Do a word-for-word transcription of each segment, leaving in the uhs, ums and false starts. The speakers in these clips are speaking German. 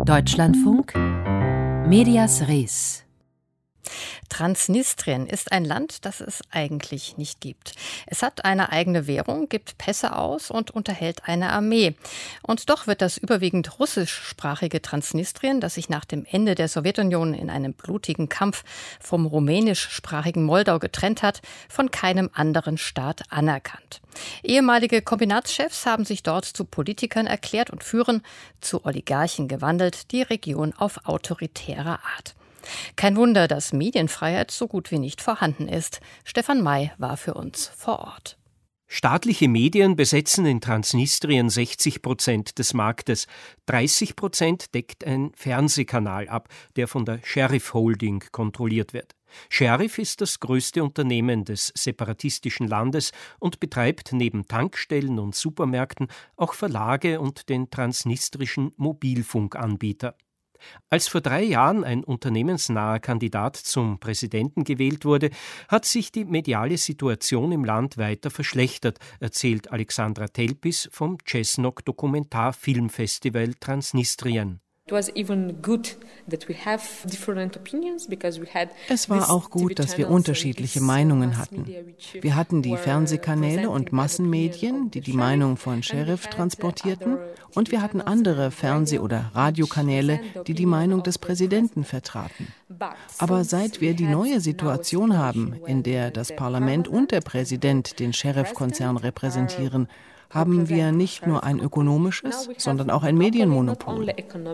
Deutschlandfunk Medias Res. Transnistrien ist ein Land, das es eigentlich nicht gibt. Es hat eine eigene Währung, gibt Pässe aus und unterhält eine Armee. Und doch wird das überwiegend russischsprachige Transnistrien, das sich nach dem Ende der Sowjetunion in einem blutigen Kampf vom rumänischsprachigen Moldau getrennt hat, von keinem anderen Staat anerkannt. Ehemalige Kombinatschefs haben sich dort zu Politikern erklärt und führen, zu Oligarchen gewandelt, die Region auf autoritäre Art. Kein Wunder, dass Medienfreiheit so gut wie nicht vorhanden ist. Stefan May war für uns vor Ort. Staatliche Medien besetzen in Transnistrien sechzig Prozent des Marktes. dreißig Prozent deckt ein Fernsehkanal ab, der von der Sheriff Holding kontrolliert wird. Sheriff ist das größte Unternehmen des separatistischen Landes und betreibt neben Tankstellen und Supermärkten auch Verlage und den transnistrischen Mobilfunkanbieter. Als vor drei Jahren ein unternehmensnaher Kandidat zum Präsidenten gewählt wurde, hat sich die mediale Situation im Land weiter verschlechtert, erzählt Alexandra Telpis vom Cessnock Dokumentarfilmfestival Transnistrien. Es war auch gut, dass wir unterschiedliche Meinungen hatten. Wir hatten die Fernsehkanäle und Massenmedien, die die Meinung von Sheriff transportierten, und wir hatten andere Fernseh- oder Radiokanäle, die die Meinung des Präsidenten vertraten. Aber seit wir die neue Situation haben, in der das Parlament und der Präsident den Sheriff-Konzern repräsentieren, haben wir nicht nur ein ökonomisches, sondern auch ein Medienmonopol.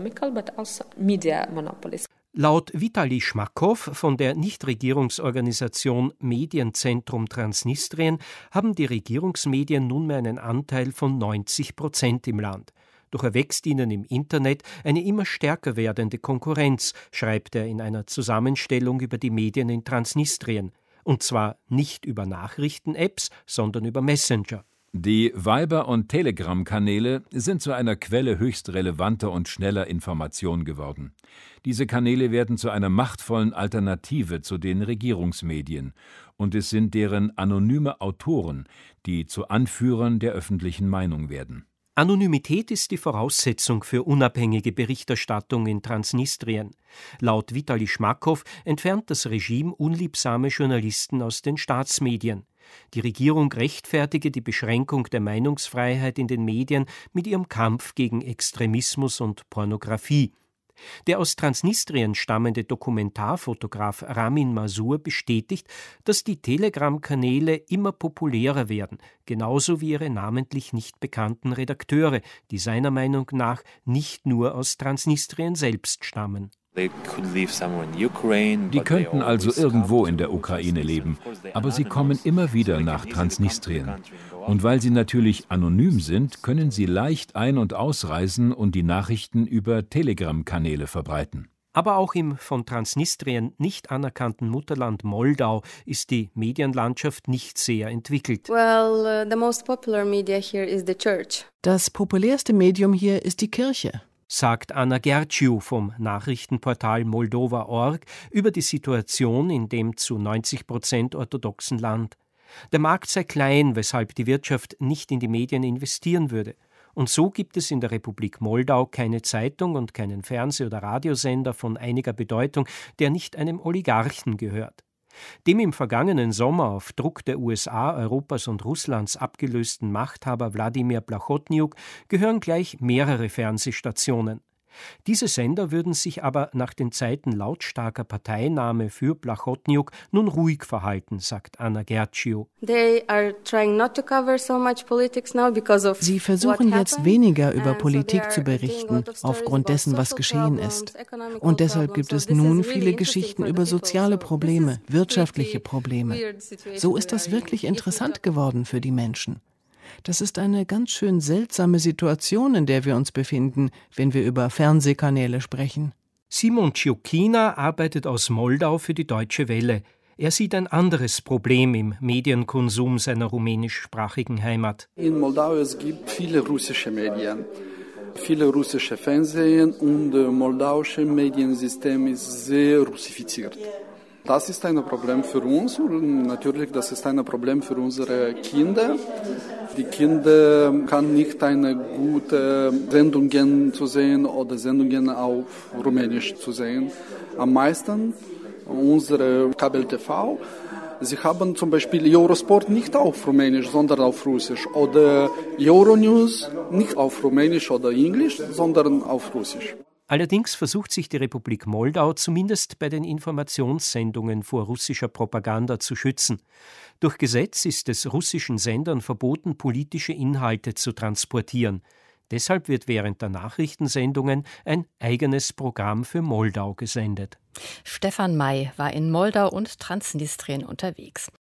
Laut Vitali Schmakow von der Nichtregierungsorganisation Medienzentrum Transnistrien haben die Regierungsmedien nunmehr einen Anteil von neunzig Prozent im Land. Doch erwächst ihnen im Internet eine immer stärker werdende Konkurrenz, schreibt er in einer Zusammenstellung über die Medien in Transnistrien. Und zwar nicht über Nachrichten-Apps, sondern über Messenger. Die Viber- und Telegram-Kanäle sind zu einer Quelle höchst relevanter und schneller Information geworden. Diese Kanäle werden zu einer machtvollen Alternative zu den Regierungsmedien. Und es sind deren anonyme Autoren, die zu Anführern der öffentlichen Meinung werden. Anonymität ist die Voraussetzung für unabhängige Berichterstattung in Transnistrien. Laut Vitali Schmakow entfernt das Regime unliebsame Journalisten aus den Staatsmedien. Die Regierung rechtfertige die Beschränkung der Meinungsfreiheit in den Medien mit ihrem Kampf gegen Extremismus und Pornografie. Der aus Transnistrien stammende Dokumentarfotograf Ramin Masur bestätigt, dass die Telegram-Kanäle immer populärer werden, genauso wie ihre namentlich nicht bekannten Redakteure, die seiner Meinung nach nicht nur aus Transnistrien selbst stammen. Die könnten also irgendwo in der Ukraine leben, aber sie kommen immer wieder nach Transnistrien. Und weil sie natürlich anonym sind, können sie leicht ein- und ausreisen und die Nachrichten über Telegram-Kanäle verbreiten. Aber auch im von Transnistrien nicht anerkannten Mutterland Moldau ist die Medienlandschaft nicht sehr entwickelt. Well, uh, the most popular media here is the church. Das populärste Medium hier ist die Kirche, sagt Anna Gerciu vom Nachrichtenportal Moldova Punkt org über die Situation in dem zu neunzig Prozent orthodoxen Land. Der Markt sei klein, weshalb die Wirtschaft nicht in die Medien investieren würde. Und so gibt es in der Republik Moldau keine Zeitung und keinen Fernseh- oder Radiosender von einiger Bedeutung, der nicht einem Oligarchen gehört. Dem im vergangenen Sommer auf Druck der U S A, Europas und Russlands abgelösten Machthaber Wladimir Plachotniuk gehören gleich mehrere Fernsehstationen. Diese Sender würden sich aber nach den Zeiten lautstarker Parteinahme für Plachotniuk nun ruhig verhalten, sagt Anna Gerciu. They are trying not to cover so much politics now because of Sie versuchen jetzt weniger über Politik zu berichten, aufgrund dessen, was geschehen ist. Und deshalb gibt es nun viele Geschichten über soziale Probleme, wirtschaftliche Probleme. So ist das wirklich interessant geworden für die Menschen. Das ist eine ganz schön seltsame Situation, in der wir uns befinden, wenn wir über Fernsehkanäle sprechen. Simon Ciuchina arbeitet aus Moldau für die Deutsche Welle. Er sieht ein anderes Problem im Medienkonsum seiner rumänischsprachigen Heimat. In Moldau es gibt viele russische Medien, viele russische Fernsehen und das moldauische Mediensystem ist sehr russifiziert. Das ist ein Problem für uns und natürlich das ist ein Problem für unsere Kinder. Die Kinder kann nicht eine gute Sendungen zu sehen oder Sendungen auf Rumänisch zu sehen. Am meisten unsere Kabel-T V. Sie haben zum Beispiel Eurosport nicht auf Rumänisch, sondern auf Russisch. Oder Euronews nicht auf Rumänisch oder Englisch, sondern auf Russisch. Allerdings versucht sich die Republik Moldau zumindest bei den Informationssendungen vor russischer Propaganda zu schützen. Durch Gesetz ist es russischen Sendern verboten, politische Inhalte zu transportieren. Deshalb wird während der Nachrichtensendungen ein eigenes Programm für Moldau gesendet. Stefan May war in Moldau und Transnistrien unterwegs.